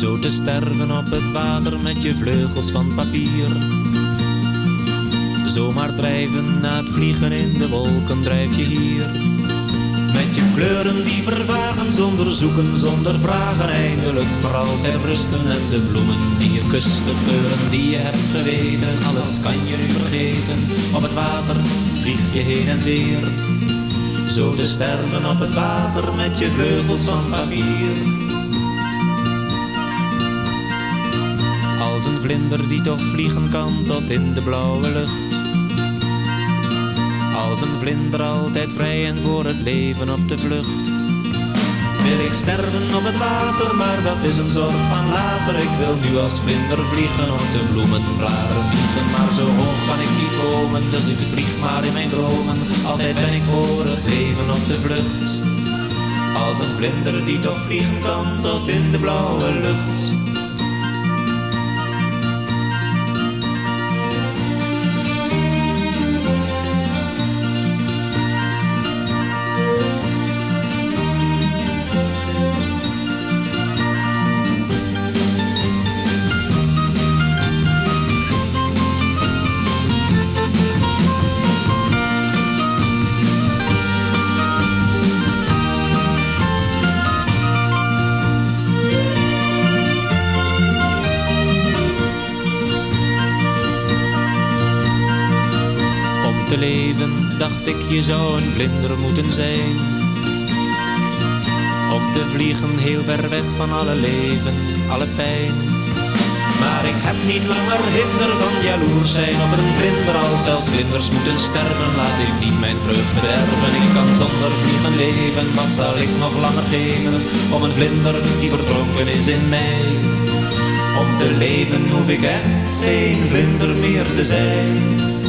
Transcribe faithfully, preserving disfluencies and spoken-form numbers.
Zo te sterven op het water met je vleugels van papier. Zomaar drijven na het vliegen in de wolken drijf je hier. Met je kleuren die vervagen, zonder zoeken, zonder vragen. Eindelijk voor altijd rusten en de bloemen die je kust, de geuren die je hebt geweten. Alles kan je nu vergeten, op het water vlieg je heen en weer. Zo te sterven op het water met je vleugels van papier. Als een vlinder die toch vliegen kan tot in de blauwe lucht. Als een vlinder altijd vrij en voor het leven op de vlucht. Wil ik sterven op het water, maar dat is een zorg van later. Ik wil nu als vlinder vliegen op de bloemenblaren vliegen. Maar zo hoog kan ik niet komen, dus ik vlieg maar in mijn dromen. Altijd ben ik voor het leven op de vlucht. Als een vlinder die toch vliegen kan tot in de blauwe lucht. Te leven, dacht ik, je zou een vlinder moeten zijn. Om te vliegen heel ver weg van alle leven, alle pijn. Maar ik heb niet langer hinder van jaloers zijn op een vlinder. Als zelfs vlinders moeten sterven, laat ik niet mijn vreugde bederven. Ik kan zonder vliegen leven, wat zal ik nog langer geven om een vlinder die verdronken is in mij. Om te leven hoef ik echt geen vlinder meer te zijn.